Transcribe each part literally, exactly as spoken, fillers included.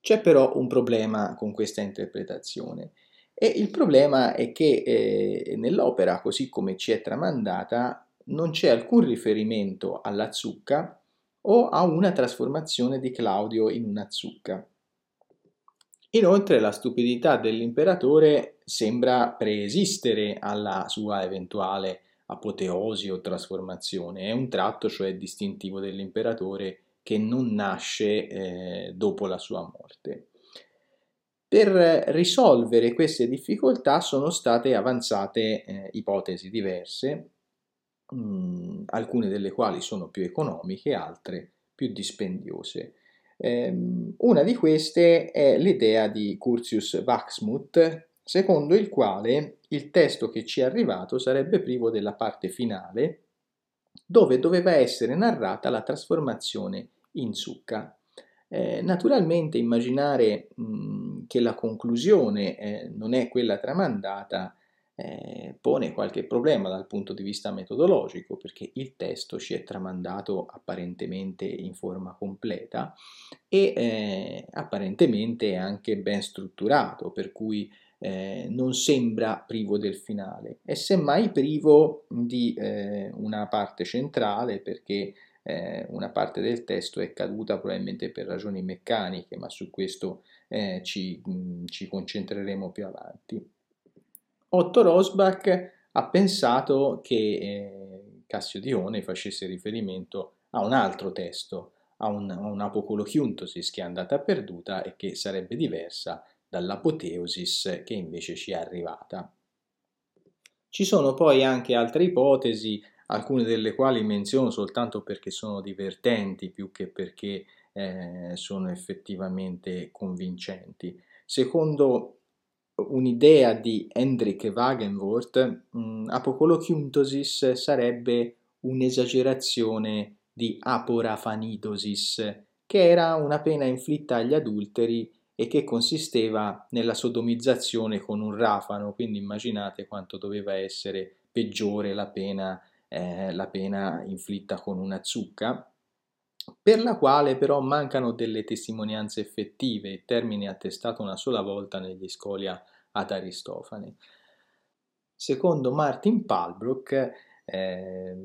C'è però un problema con questa interpretazione e il problema è che eh, nell'opera, così come ci è tramandata, non c'è alcun riferimento alla zucca o a una trasformazione di Claudio in una zucca. Inoltre la stupidità dell'imperatore sembra preesistere alla sua eventuale apoteosi o trasformazione, è un tratto cioè distintivo dell'imperatore che non nasce eh, dopo la sua morte. Per risolvere queste difficoltà sono state avanzate eh, ipotesi diverse, mh, alcune delle quali sono più economiche, altre più dispendiose. Um, una di queste è l'idea di Curtius Wachsmuth, secondo il quale il testo che ci è arrivato sarebbe privo della parte finale, dove doveva essere narrata la trasformazione in zucca. Eh, naturalmente immaginare mh, che la conclusione eh, non è quella tramandata eh, pone qualche problema dal punto di vista metodologico, perché il testo ci è tramandato apparentemente in forma completa e eh, apparentemente anche ben strutturato, per cui eh, non sembra privo del finale, è semmai privo di eh, una parte centrale, perché eh, una parte del testo è caduta probabilmente per ragioni meccaniche, ma su questo eh, ci, mh, ci concentreremo più avanti. Otto Rosbach ha pensato che eh, Cassiodione facesse riferimento a un altro testo, a, un, a un'Apocolochiuntosis che è andata perduta e che sarebbe diversa dall'Apoteosis che invece ci è arrivata. Ci sono poi anche altre ipotesi, alcune delle quali menziono soltanto perché sono divertenti più che perché eh, sono effettivamente convincenti. Secondo un'idea di Hendrik Wagenworth, mh, Apocolochiuntosis sarebbe un'esagerazione di aporafanidosis, che era una pena inflitta agli adulteri e che consisteva nella sodomizzazione con un rafano, quindi immaginate quanto doveva essere peggiore la pena, eh, la pena inflitta con una zucca, per la quale però mancano delle testimonianze effettive, il termine è attestato una sola volta negli Scholia ad Aristofane. Secondo Martin Palbrook, eh,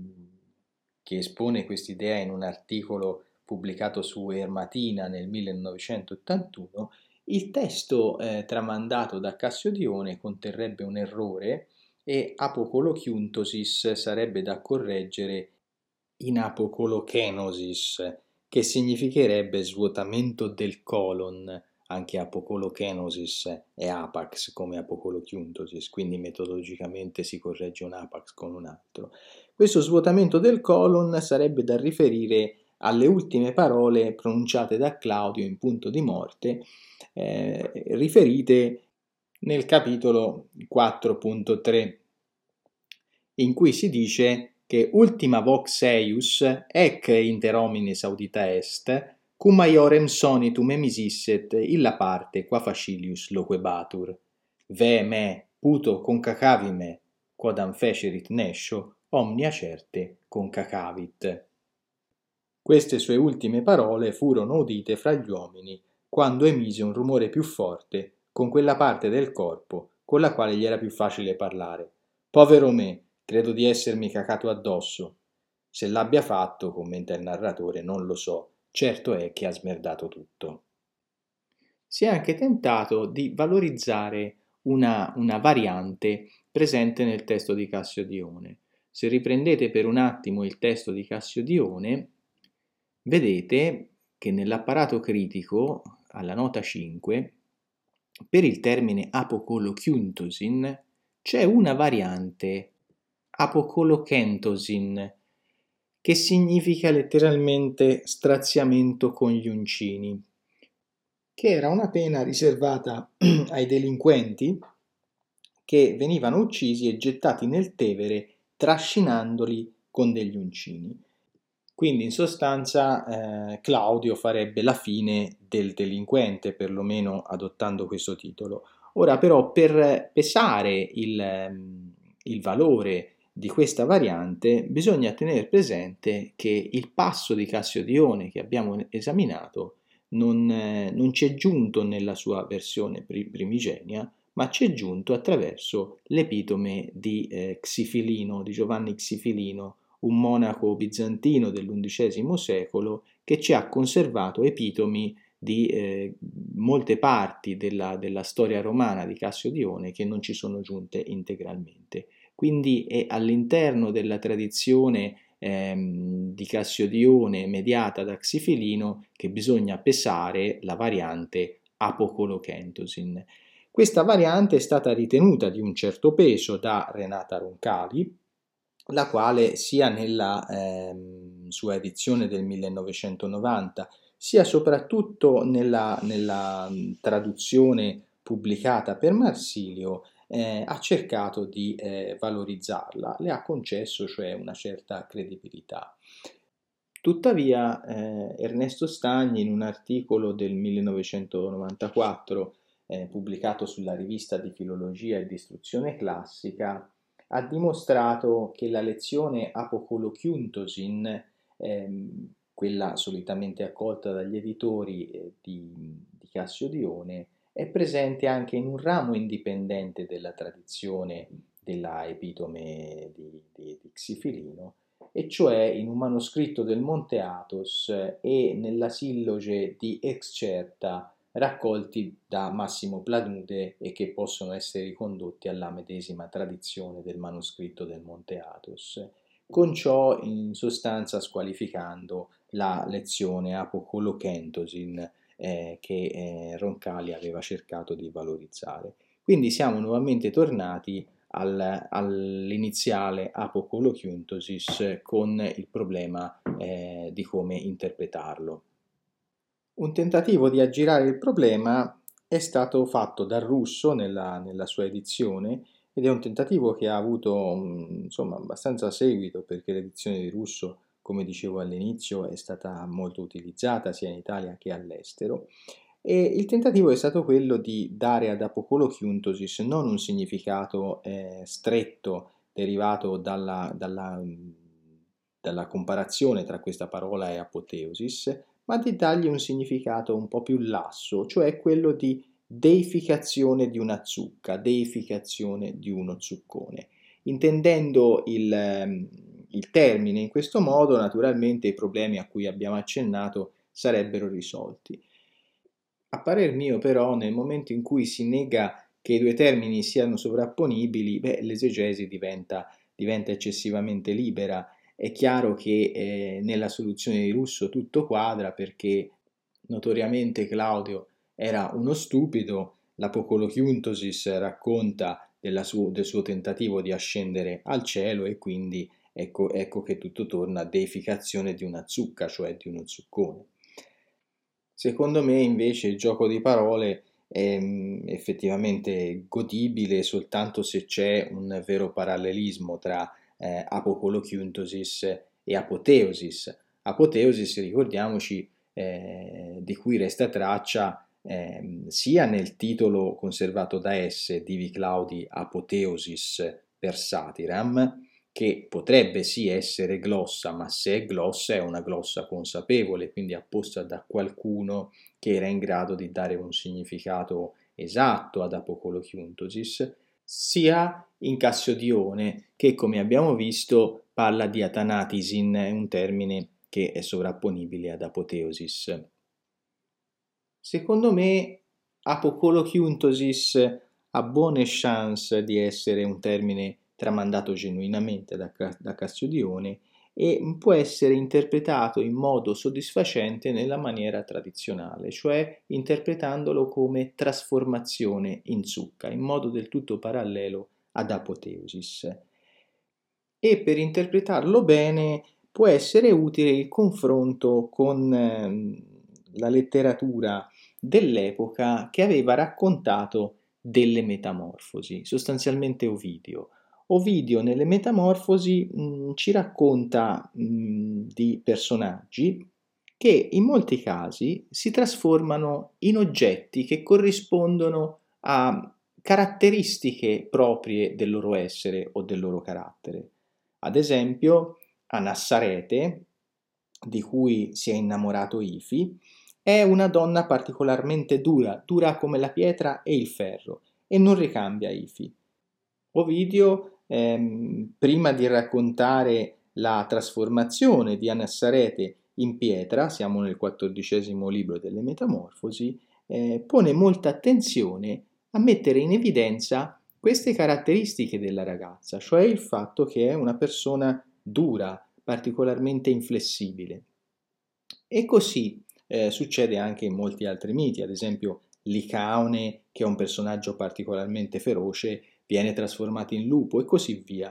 che espone quest'idea in un articolo pubblicato su Ermatina nel millenovecentottantuno, il testo eh, tramandato da Cassiodione conterrebbe un errore e Apocolochiuntosis sarebbe da correggere in apocolochenosis, che significherebbe svuotamento del colon. Anche apocolochenosis è apax come apocolochiuntosis, quindi metodologicamente si corregge un apax con un altro. Questo svuotamento del colon sarebbe da riferire alle ultime parole pronunciate da Claudio in punto di morte, eh, riferite nel capitolo quattro punto tre, in cui si dice che ultima vox eius ec inter homines audita est, cum maiorem sonitum emisisset illa parte qua facilius loquebatur. Ve me puto concacavime, quodam fecerit nescio, omnia certe concacavit. Queste sue ultime parole furono udite fra gli uomini quando emise un rumore più forte con quella parte del corpo con la quale gli era più facile parlare. Povero me, credo di essermi cacato addosso. Se l'abbia fatto, commenta il narratore, non lo so, certo è che ha smerdato tutto. Si è anche tentato di valorizzare una, una variante presente nel testo di Cassiodione. Se riprendete per un attimo il testo di Cassiodione, vedete che nell'apparato critico, alla nota cinque, per il termine apocolochiuntosin c'è una variante apocolokentosin, che significa letteralmente straziamento con gli uncini, che era una pena riservata ai delinquenti che venivano uccisi e gettati nel Tevere trascinandoli con degli uncini. Quindi in sostanza eh, Claudio farebbe la fine del delinquente, perlomeno adottando questo titolo. Ora però per pesare il, il valore di questa variante bisogna tenere presente che il passo di Cassiodione che abbiamo esaminato non, eh, non ci è giunto nella sua versione primigenia, ma ci è giunto attraverso l'epitome di eh, Xifilino, di Giovanni Xifilino, un monaco bizantino dell'undicesimo secolo che ci ha conservato epitomi di eh, molte parti della, della storia romana di Cassio Dione che non ci sono giunte integralmente. Quindi è all'interno della tradizione ehm, di Cassio Dione mediata da Xifilino che bisogna pesare la variante Apocolokentosin. Questa variante è stata ritenuta di un certo peso da Renata Roncali, la quale sia nella ehm, sua edizione del millenovecentonovanta, sia soprattutto nella, nella traduzione pubblicata per Marsilio, eh, ha cercato di eh, valorizzarla, le ha concesso cioè una certa credibilità. Tuttavia, eh, Ernesto Stagni, in un articolo del millenovecentonovantaquattro eh, pubblicato sulla rivista di filologia e di istruzione classica, ha dimostrato che la lezione Apokolochiuntosin, ehm, quella solitamente accolta dagli editori eh, di, di Cassio Dione, è presente anche in un ramo indipendente della tradizione della epitome di, di, di Xifilino, e cioè in un manoscritto del Monte Athos e nella silloge di Excerta raccolti da Massimo Planude e che possono essere ricondotti alla medesima tradizione del manoscritto del Monte Athos, con ciò in sostanza squalificando la lezione Apokolokentosin eh, che eh, Roncalli aveva cercato di valorizzare. Quindi siamo nuovamente tornati al, all'iniziale Apokolochiuntosis con il problema eh, di come interpretarlo. Un tentativo di aggirare il problema è stato fatto dal Russo nella, nella sua edizione ed è un tentativo che ha avuto insomma abbastanza seguito perché l'edizione di Russo, come dicevo all'inizio, è stata molto utilizzata sia in Italia che all'estero. E il tentativo è stato quello di dare ad Apokolochiuntosis non un significato eh, stretto derivato dalla, dalla, dalla comparazione tra questa parola e apoteosis, ma di dargli un significato un po' più lasso, cioè quello di deificazione di una zucca, deificazione di uno zuccone. Intendendo il, il termine in questo modo, naturalmente i problemi a cui abbiamo accennato sarebbero risolti. A parer mio però nel momento in cui si nega che i due termini siano sovrapponibili, beh, l'esegesi diventa, diventa eccessivamente libera. È chiaro che eh, nella soluzione di Russo tutto quadra perché notoriamente Claudio era uno stupido, l'Apocolochiuntosis racconta su, del suo tentativo di ascendere al cielo e quindi ecco, ecco che tutto torna a deificazione di una zucca, cioè di uno zuccone. Secondo me invece il gioco di parole è mh, effettivamente godibile soltanto se c'è un vero parallelismo tra eh, apokolochiuntosis e apoteosis. Apoteosis, ricordiamoci, eh, di cui resta traccia eh, sia nel titolo conservato da S, Divi Claudi Apoteosis per Satiram, che potrebbe sì essere glossa, ma se è glossa è una glossa consapevole, quindi apposta da qualcuno che era in grado di dare un significato esatto ad Apokolochiuntosis, sia in Cassiodione, che come abbiamo visto parla di Athanatisin, è un termine che è sovrapponibile ad apoteosis. Secondo me Apokolochiuntosis ha buone chance di essere un termine tramandato genuinamente da, da Cassiodione e può essere interpretato in modo soddisfacente nella maniera tradizionale, cioè interpretandolo come trasformazione in zucca, in modo del tutto parallelo ad apoteosis. E per interpretarlo bene può essere utile il confronto con eh, la letteratura dell'epoca che aveva raccontato delle metamorfosi, sostanzialmente Ovidio. Ovidio nelle Metamorfosi mh, ci racconta mh, di personaggi che in molti casi si trasformano in oggetti che corrispondono a caratteristiche proprie del loro essere o del loro carattere. Ad esempio, Anassarete, di cui si è innamorato Ifi, è una donna particolarmente dura, dura come la pietra e il ferro, e non ricambia Ifi. Ovidio, ehm, prima di raccontare la trasformazione di Anassarete in pietra, siamo nel quattordicesimo libro delle Metamorfosi, eh, pone molta attenzione a mettere in evidenza queste caratteristiche della ragazza, cioè il fatto che è una persona dura, particolarmente inflessibile. E così eh, succede anche in molti altri miti, ad esempio Licaone, che è un personaggio particolarmente feroce, viene trasformato in lupo e così via.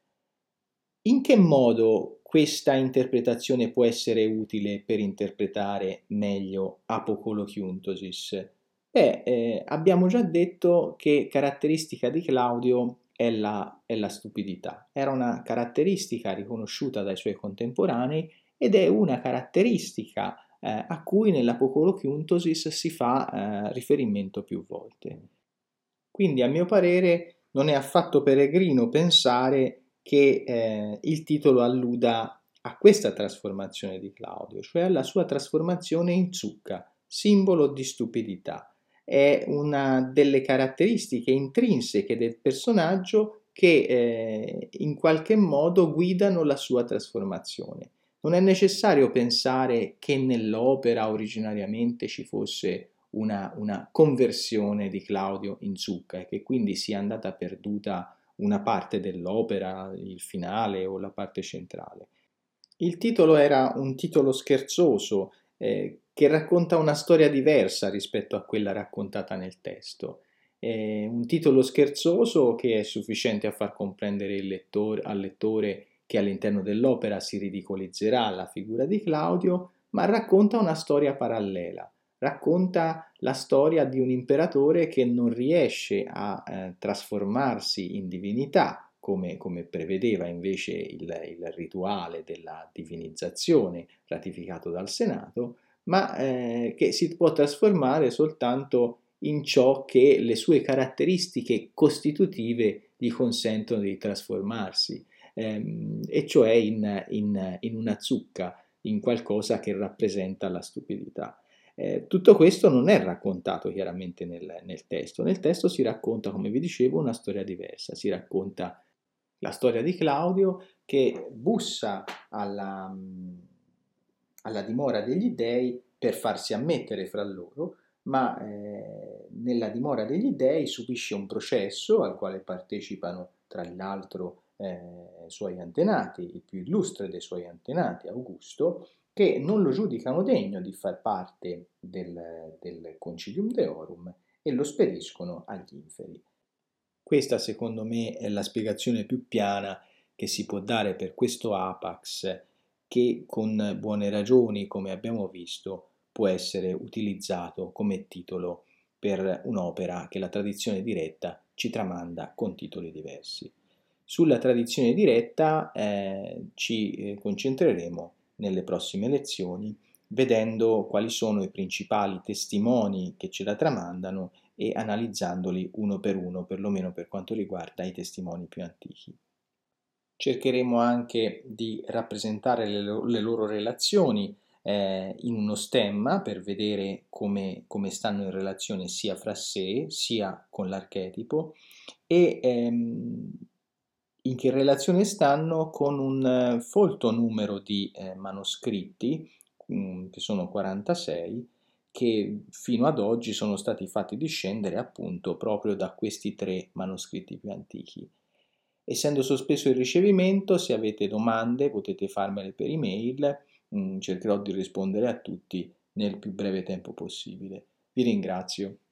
In che modo questa interpretazione può essere utile per interpretare meglio Apokolochiuntosis? Beh, eh, abbiamo già detto che caratteristica di Claudio è la, è la stupidità. Era una caratteristica riconosciuta dai suoi contemporanei ed è una caratteristica eh, a cui nell'Apokolochiuntosis si fa eh, riferimento più volte. Quindi, a mio parere, non è affatto peregrino pensare che eh, il titolo alluda a questa trasformazione di Claudio, cioè alla sua trasformazione in zucca, simbolo di stupidità. È una delle caratteristiche intrinseche del personaggio che eh, in qualche modo guidano la sua trasformazione. Non è necessario pensare che nell'opera originariamente ci fosse una, una conversione di Claudio in zucca e che quindi sia andata perduta una parte dell'opera, il finale o la parte centrale. Il titolo era un titolo scherzoso eh, che racconta una storia diversa rispetto a quella raccontata nel testo. È un titolo scherzoso che è sufficiente a far comprendere il lettore, al lettore che all'interno dell'opera si ridicolizzerà la figura di Claudio, ma racconta una storia parallela. Racconta la storia di un imperatore che non riesce a eh, trasformarsi in divinità, come, come prevedeva invece il, il rituale della divinizzazione ratificato dal Senato, ma eh, che si può trasformare soltanto in ciò che le sue caratteristiche costitutive gli consentono di trasformarsi, ehm, e cioè in, in, in una zucca, in qualcosa che rappresenta la stupidità. Eh, tutto questo non è raccontato chiaramente nel, nel testo. Nel testo si racconta, come vi dicevo, una storia diversa. Si racconta la storia di Claudio che bussa alla, alla dimora degli dei per farsi ammettere fra loro, ma eh, nella dimora degli dei subisce un processo al quale partecipano tra l'altro eh, suoi antenati, il più illustre dei suoi antenati, Augusto, che non lo giudicano degno di far parte del, del Concilium Deorum e lo spediscono agli inferi. Questa secondo me è la spiegazione più piana che si può dare per questo apax che con buone ragioni, come abbiamo visto, può essere utilizzato come titolo per un'opera che la tradizione diretta ci tramanda con titoli diversi. Sulla tradizione diretta eh, ci eh, concentreremo nelle prossime lezioni, vedendo quali sono i principali testimoni che ce la tramandano e analizzandoli uno per uno, perlomeno per quanto riguarda i testimoni più antichi. Cercheremo anche di rappresentare le, lo- le loro relazioni eh, in uno stemma per vedere come, come stanno in relazione sia fra sé sia con l'archetipo e ehm, in che relazione stanno con un eh, folto numero di eh, manoscritti, mh, che sono quarantasei, che fino ad oggi sono stati fatti discendere appunto proprio da questi tre manoscritti più antichi. Essendo sospeso il ricevimento, se avete domande potete farmele per email, mh, cercherò di rispondere a tutti nel più breve tempo possibile. Vi ringrazio.